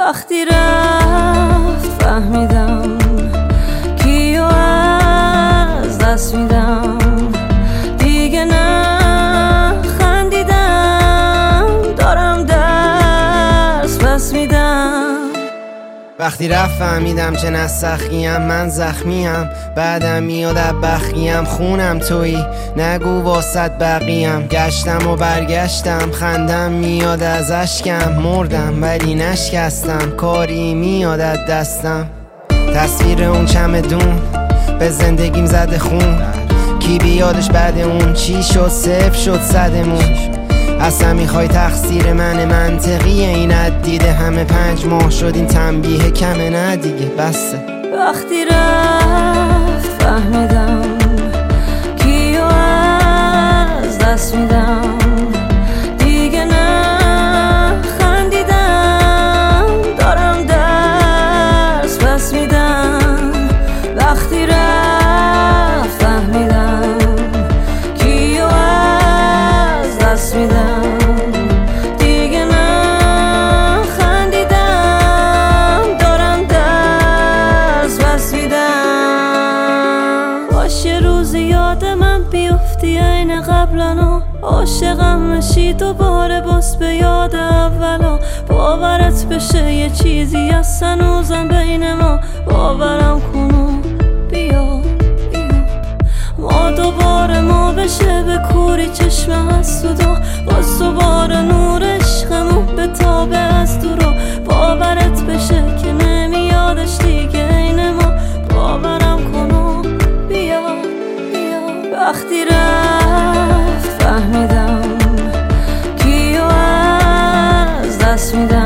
وقتی رفت فهمیدم کیو از دست میدم، دیگه نه خندیدم، دارم درس پس میدم. وقتی رفت فهمیدم چه نسخیم، من زخمیم، بعدم میاد بخیم، خونم تویی نگو واسط بقیم. گشتم و برگشتم، خندم میاد از اشکم، مردم ولی نشکستم، کاری میاد از دستم. تصویر اون چمدون به زندگیم زده خون، کی بیادش بعد اون چی شد، صفر شد صدمون. اصلا میخوای تقصیر من منطقیه این دیده همه 5 ماه شد این تنبیه کمه، نه دیگه بسه. وقتی رفت فهمیدم کیو از دست میدم، دیگه نه خندیدم، دارم درس پس میدم. وقتی رفت فهمیدم کیو از دست میدم، یه روز یاد من بیفتی عین قبلنا، عاشقم نشی دوباره باز به یاد اولا. باورت بشه یه چیزی از هنوزم بین ما، باورم کن بیا ما دوباره ما بشه به کوری چشم حسودا، باز دوباره نور عشقمون به تابه از دورا. باورت بشه که نمیادش دیگه عین ما، باورم کن وقتی رفت فهمیدم کیو از دست میدم.